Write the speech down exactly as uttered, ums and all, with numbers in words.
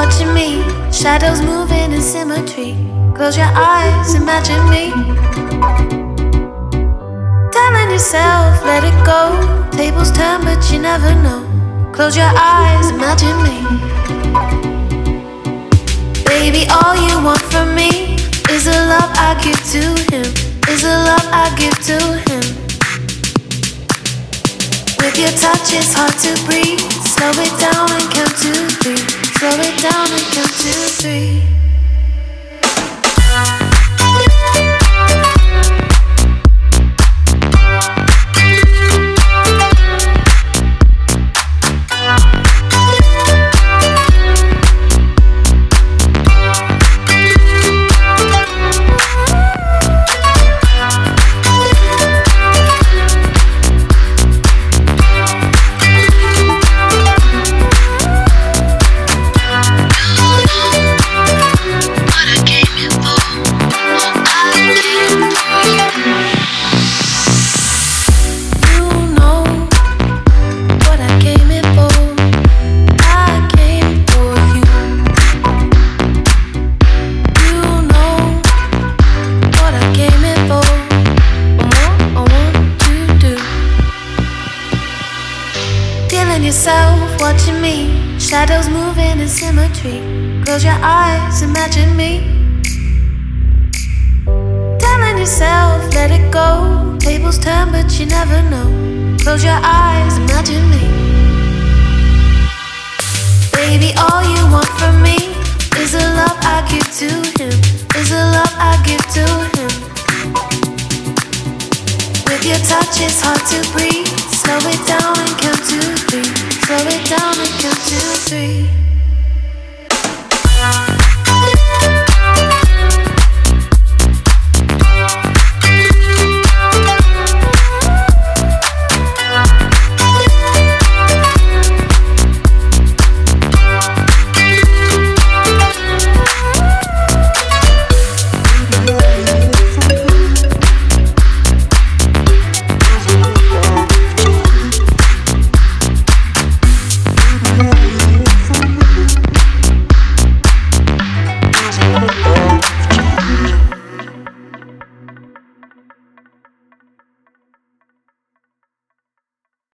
watching me. Shadows moving in symmetry. Close your eyes, imagine me. Telling yourself, let it go. Tables turn, but you never know. Close your eyes, imagine me. Baby, all you want from me is the love I give to him. Is the love I give to him. With your touch, it's hard to breathe. Slow it down and count to three. Slow it down and count to three. Yourself watching me, shadows moving in symmetry. Close your eyes, imagine me. Telling yourself, let it go. Tables turn, but you never know. Close your eyes, imagine me. Baby, all you want from me is the love I give to him. Is the love I give to him. With your touch, it's hard to breathe. Slow it down and count to three. Slow it down and count to three.